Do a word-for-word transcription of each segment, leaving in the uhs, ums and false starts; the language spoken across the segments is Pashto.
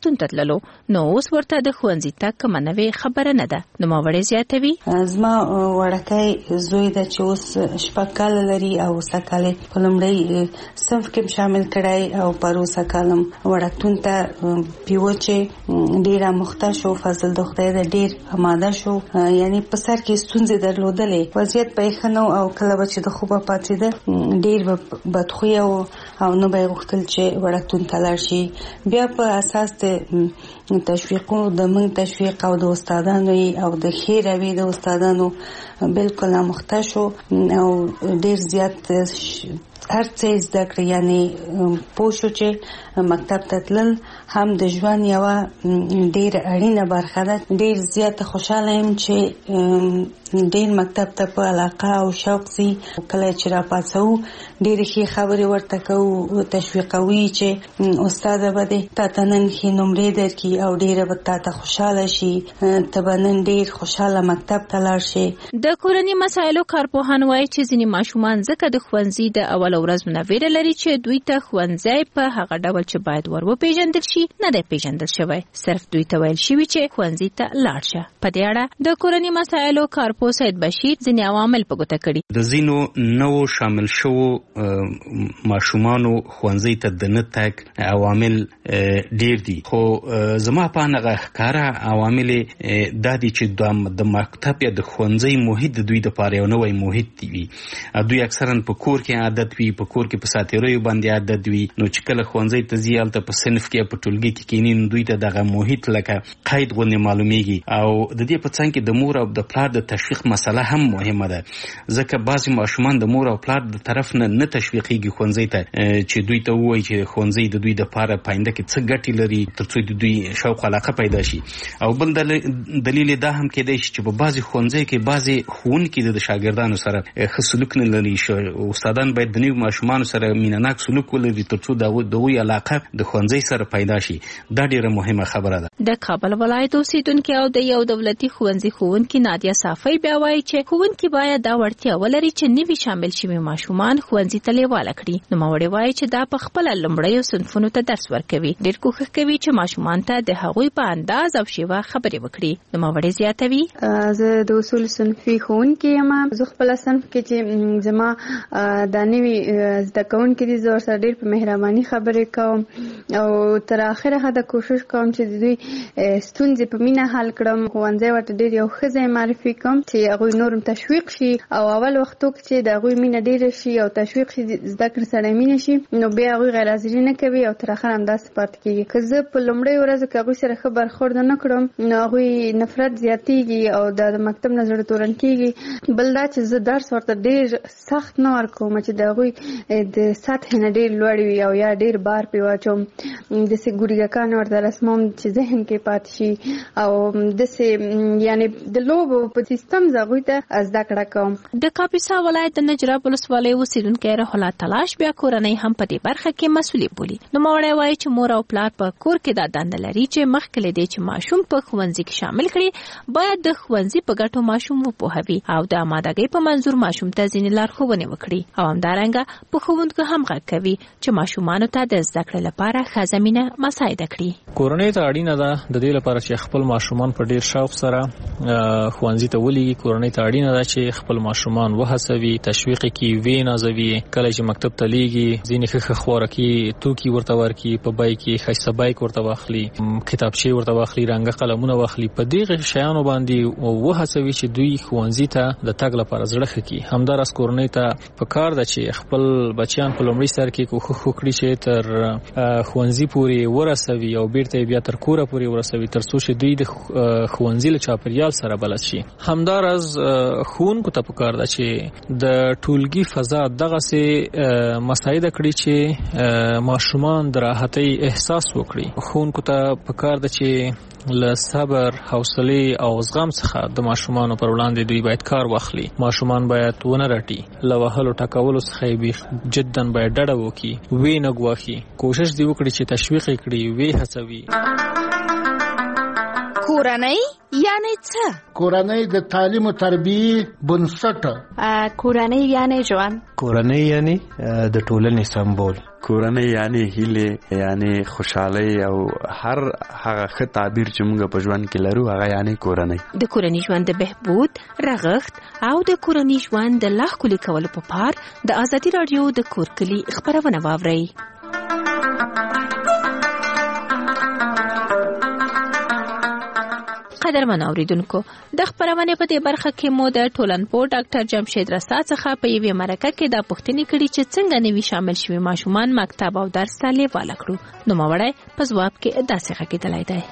روغتون ته تللو نو اوس ورته د ښوونځي تګ کومه نوې خبره نه ده. نوموړی زیاتوي زما وړکۍ زوی ده چې اوس شپږ کاله لري او اوسه کال په لومړی صنف کې شامل کړی او پروسه کالم وړکتون ته پیو چې ډیره مخته شو. فضل د خدای د ډیر اماده شو، یعنی په سر کې ستونزې درلودلې، وضعیت په خنو او کله چې د خوبه پاتې ده ډیر بدخوی او او نو به غوښتل چې وړکتون ته لاړ شي. بیا په اساس د تشویقو د من تشویق او د استادانو او د خیر اوی د استادانو بالکل مخته شو او ډیر زیات هر څه زده کړ. یعنی پوښو چې مکتب ته تلل هم د ژوند یو ډیر اړینه برخه ده. ډیر زیات خوشاله یم چې ډیر مکتب ته په علاقه او شوق سي. کله چې را پاتو ډیر ښه خبرې ورته کوو، تشویقوي چې استاد به دې تا نن ښه نمرې درکړي او ډیر به تا ته خوشاله شي، ته به نن ډیر خوشاله مکتب ته لاړ شي. د کورني مسایلو کارپوهان وایي چې ځینې ماشومان ځکه د ښوونځي د اول ورځ نه ویره لري چې دوی ته ښوونځي په هغه ډول چې باید ور وپېژندل شي نه دی پیژندل شوی. صرف دوی ته ویل شوي چې ښوونځي ته لاړ شه. په دې اړه د کورني مسایلو کارپو سید بشیر ځینې عوامل په ګوته کړي. د ځینو نوو شامل شوو ماشومانو ښوونځي ته د نه تګ عوامل ډیر دي، خو زما په نغه ښکارا عوامل دا دي چې د مکتب یا د ښوونځي محیط د دوی لپاره یو نوی محیط دی. دوی اکثرا په کور کې عادت وي، په کور کې په ساتیریو باندې عادت وي، نو چې کله ښوونځي ته ځي هلته په صنف کې په ټولګي کې کینی نو دوی ته دغه محیط لکه قید غوندې معلومیږي. او د دې په څنګ کې د مور او د پلار د تشویق مسله هم مهمه ده، ځکه بعضې ماشومان د مور او پلار د طرف نه نه تشویقېږي ښوونځي ته چې دوی ته ووایي چې ښوونځي د دوی دپاره په آینده کې څه ګټې لري تر څو د دوی شوق علاقه پیدا شي. او بل دلیل دا هم کېدای شي چې په بعضې ښوونځیو کې بعضې ښوونکي د شاګردانو سره ښه سلوک نه لري. استادان باید د نویو ماشومانو سره مینهناک سلوک ولري تر څو د هغوی علاقه د ښوونځي سره پیدا شي. دا ډیره مهمه خبره ده. د کابل ولایت اوسیدونکي او د یو دولتي ښوونځي ښوونکي نادیه صافی بیا وایي چې ښوونکي باید دا وړتیا ولري چې نوي شامل شوي ماشومان ښوونځي ته لیواله کړي. نوموړی وایي چې دا په خپله لومړیو صنفونو ته درس ورکوي. ډېر کوښښ کوي چې ماشومان ته د هغوی په انداز او شیوه خبرې وکړي. نوموړی زیاتوي زه د اصول صنفي ښوونکې یم. زه خپله صنف کې چې زما دا نوي زده کوونکي دي زه ورسره ډېر په مهرباني خبرې کوم او تر اخره حده کوشش کوم چې د دوی ستونزې په مینه حل کړم. ښوونځی ورته ډېر یو ښه ځای معرفي کوم چې هغوی نور هم تشویق شي او اول وختو کې چې د هغوی مینه ډېره شي او تشویق شي، زده کړې سره مینه شي، نو بیا هغوی غیر حاضري نه کوي او تر اخره همداسې پاتې کېږي. که زه په لومړۍ ورځو کې هغوی سره ښه برخورد نه کړم نو هغوی نفرت زیاتېږي او د مکتب نه زړه تورن کېږي. بل دا چې زه درس ورته ډېر سخت نه ورکوم چې د هغوی د سطح نه ډېر لوړ وي او یا ډېر بار پرې واچوم. داسې ګوریګکان ورته رسموم چې ذهن کې پاتې شي او داسې یعنی د لوبو په سیستم زه هغوی ته زده کړه کوم. د کاپیسا ولایت د نجراب ولسوالۍ اوسېدونکی روح الله تلاش بیا کورنۍ هم په دې برخه کې مسؤلې بولي. نوموړی وایي چې مور او پلار په کور کې دا دنده لري چې مخکې له دې چې ماشوم په ښوونځي کې شامل کړي باید د ښوونځي په ګټو ماشوم وپوهوي او د امادګۍ په منظور ماشوم ته ځینې لارښوونې وکړي. او همدارنګه په ښوونکو هم غږ کوي چې ماشومانو ته د زده کړې لپاره ښه زمینه مساعده کړي. کورنۍ ته اړینه ده د دې لپاره چې خپل ماشومان په ډیر شوق سره ښوونځي ته ولېږي. کورنۍ ته اړینه ده چې خپل ماشومان وهڅوي، تشویق کړي، ویې نازوي. کله چې مکتب ته لیږي ځینې ښه ښه خوراکي توکي ورته ورکړي، په بیک کې ښایسته بیک ورته واخلي، کتابچې ورته واخلي، رنګه قلمونه واخلي. په دې شیانو باندې وهڅوي چې دوی ښوونځي ته د تګ لپاره زړه ښه کړي. همداراز کورنۍ ته پکار ده چې خپل بچیان په لومړي سر کې کوښښ وکړي چې تر ښوونځي پورې ورسوي او بیرته بیا تر کوره پورې ورسوي تر څو چې دوی د ښوونځي له چاپیریال سره بلد شي. همداراز ښوونکو ته پکار ده چې د ټولګي فضا دغسې مساعده کړي چې ماشومان د راحتۍ احساس وکړي. ښوونکو ته پکار ده چې له صبر، حوصله او زغم څخه د ماشومانو پر وړاندې دوی باید کار واخلي. ماشومان باید ونه رټي، له وهلو ټکولو څخه یې جدا باید ډډه وکړي، ویې نه ګواښي. کوشش دې وکړي چې تشویق یې کړي، ویې هڅوي. کورنۍ یعنی څه؟ کورنۍ د تعلیم او تربیې بنسټ. کورنۍ یعنی ژوند. کورنۍ یعنی د ټولنې سمبول. کورنۍ یعنی هیله، یعنی خوشحالي او هر هغه ښه تعبیر چې موږ په ژوند کې لرو هغه یعنی کورنۍ. د کورنۍ ژوند د بهبود، رغښت او د کورنۍ ژوند د لا ښکلي کولو په پار د ازادي راډیو د کور کلي خبرونه واورئ. قدرمن اوریدونکو، د خبرونه په دې برخه کې مو د ټولنپوه ډاکټر جمشید رسا څخه په یوې مرکه کې دا پوښتنه کړې چې څنګه نوي شامل شوي ماشومان مکتب او درس ته لیواله کړو. نو موړی په ځواب کې داسې غږېدلی دی: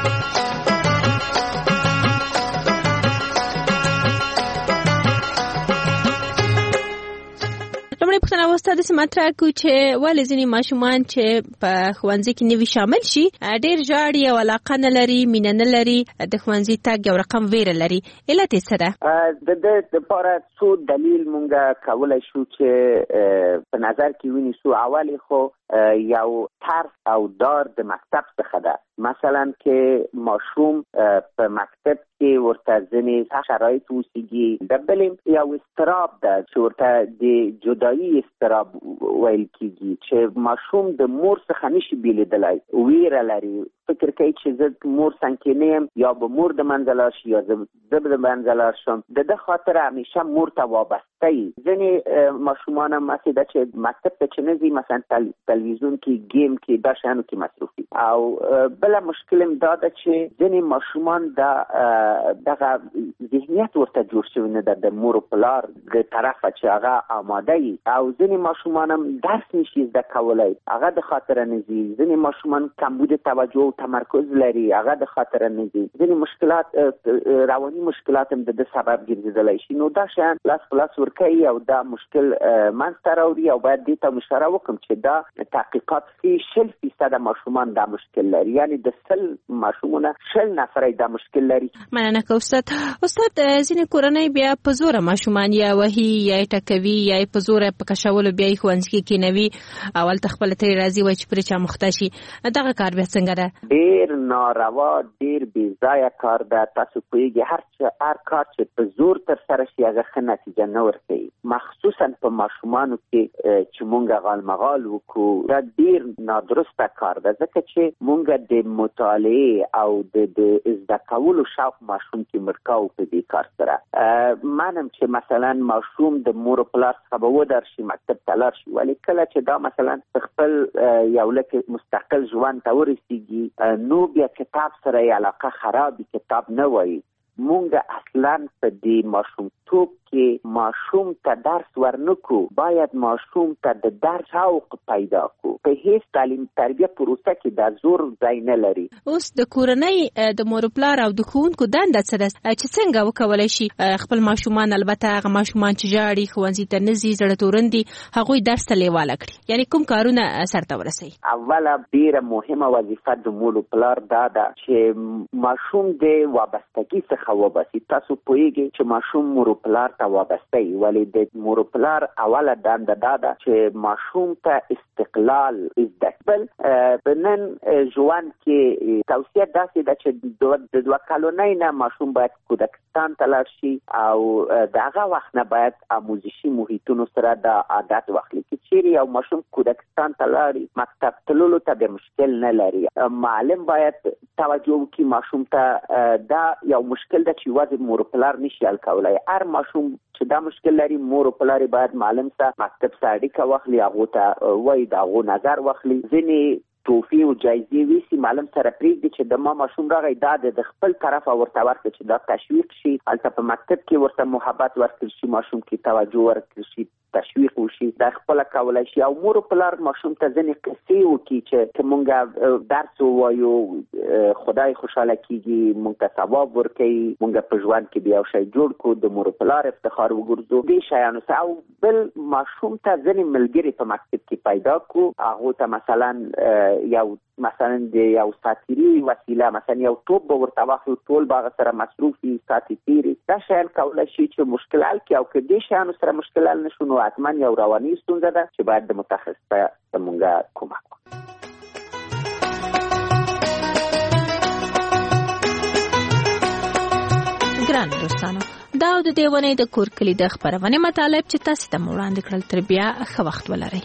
پښتنه واستاده سماترا کو چې ولې ځینې ماشومان چې په ښوونځي کې نوي شامل شي ډېر ژاړي او علاقه نه لري، مینه نه لري، د ښوونځي تګ یو رقم ویره لري. علت یې څه ده؟ د دې لپاره څو دلیل مونږ کولی شو چې په نظر کې ونیسو. اول خو یو طرز او دار د مکتب څخه ده. مثلا کې ماشوم په مکتب کې ورته ځینې شرایط اوسېږي. د بلې یو اضطراب ده چې ورته د جدایي اضطراب ویل کېږي، چې ماشوم د مور څخه نشي بېلېدلی، ویره لري، فکر کوي چې زه مور څنګ کې نه یم، یا به مور د منځه لاړ شي یا زه به د منځه لاړ شم. د ده خاطر همیشه مور ته وابسته وي. ځینې ماشومان هم هسې ده چې مکتب ته چې نه ځي، مثلا تلویزیون کې، گیم کې، دا شیانو کې مصروف وي. او بله مشکل هم دا ده چې ځینې ماشومان دا دغه ذهنیت ورته جوړ شوی نه ده د مور و پلار د طرفه چې هغه آماده وي. او ځینې ماشومان هم درس نشي زده کولی، هغه د خاطره نه ځي. ځینې ماشومان کمبود توجه او تمرکز لري، هغه د خاطره نه ځي. ځینې مشکلات، رواني مشکلات هم د ده سبب ګرځېدلی شي. نو دا شیان لاس په لاس ورکوي او دا مشکل منځته راوړي. او باید دې ته اشاره وکړم چې دا تحقیقات ښیي شل فیصده ماشومان دا مشکل لري، یعنی د سل ماشومونه شل نفره دا مشکل لري. مننه که استاد. استاد، ځینې کورنۍ بیا په زوره ماشومان یا وهي یا ټکوي یا په زوره په کشولو بیا یې ښوونځي کې کېنوي، اول ته خپله ترې راځي وایي چې پرې چا مخته شي. دغه کار بیا څنګه ده؟ ډېر ناروا، ډېر بې ځایه کار ده. تاسو پوهېږئ هر هر کار چې په زور ترسره شي هغه ښه نتیجه نه ورکوي، مخصوصا په ماشومانو کې چې مونږ غالمغال وکړو. دا ډېر نادرسته کار ده، ځکه چې مونږ د مطالعې او د زده کولو شوق ماشوم کې مرکاو په دې کار سره. منم چې مثلا ماشوم د مور و پلار څخه به ودر شي، مکتب ته لاړ شي، ولی کله چې دا مثلا خپل یو لکه مستقل ژوند ته ورسېږي نو بیا کتاب سره یې علاقه خرابي، کتاب نه وایي. مونږ اصلا په دې ماشومتوب کې ماشوم ته درس ورنکو، باید ماشوم ته د درس شوق پیدا کو. په هیڅ تعلیم تربیه پروسه کې د زور ځای نه لري. اوس د کورنۍ د مور و پلار او د ښوونکو دنده څه ده چې څنګه وکولی شي خپل ماشومان، البته هغه ماشومان چې ژاړي، ښوونځي ته نه ځي، زړه تورن دي، هغوی درس ته لیواله کړي؟ یعنی کوم کارونه سرته ورسوي؟ اوله ډېره مهمه وظیفه د مور و پلار دا ده چې ماشوم د وابستګي څخه وباسي. تاسو پوهېږئ چې ماشوم مور و پلار ته وابسته وي، ولې د مور و پلار اوله دنده دا ده چې ماشوم ته استقلال زده کړل. په نن ژوند کې توصیه داسې ده چې د دوه کلنۍ نه ماشوم باید کودکستان ته لاړ شي او د هغه وخت نه باید آموزشي محیطونو سره دا عادت واخلي. که چیرې یو ماشوم کودکستان ته لاړي، مکتب تللو ته به مشکل نه لري. معلم باید توجه وکړي ماشوم ته. دا یو مشکل ده چې یوازې مور و پلار نشي حل کولی. هر ماشوم چې دا مشکل لري، مور و پلار باید معلم سره مکتب سره اړیکه واخلي، هغو ته وایي، د هغو نظر واخلي. ځینې توفی او جایزې ویسي معلم سره پرېږدي چې د ما ماشوم راغی، دا د خپل طرفه ورته ورکړي چې دا تشویق شي. هلته په مکتب کې ورته محبت ورکړل شي، ماشوم کې توجه ورکړل شي، تشویق وشي، دا خپله کولی شي. او مور و پلار ماشوم ته ځینې قصې وکړي چې که مونږ درس ووایو خدای خوشحاله کېږي، مونږ ته ثواب ورکوي، مونږ په ژوند کې بیا یو شی جوړ کړو، د مور و پلار افتخار وګرځو، دې شیانو سره. او بل ماشوم ته ځینې ملګري په مکتب کې پیدا کړو، هغو ته مثلا یو مثلا د یو ساتیري وسیله، مثلا یو توپ به ورته واخلو، ټول به هغه سره مصروف وي، ساتي تیري. دا شیان کولی شي چې مشکل حل کړي. او که دې شیانو سره مشکل حل نه شو نو حتما یو رواني ستونزه ده چې باید د متخصص ته مونږ کومک وکړو. ګران دوستانو دا د دیونې د کور کلی د خبرونه مطالب چې تاسو ته وړاندې کړل تر بیا ښه وخت ولرئ.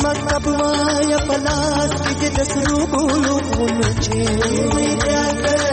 پلاس کې د سرو ګلو غونچې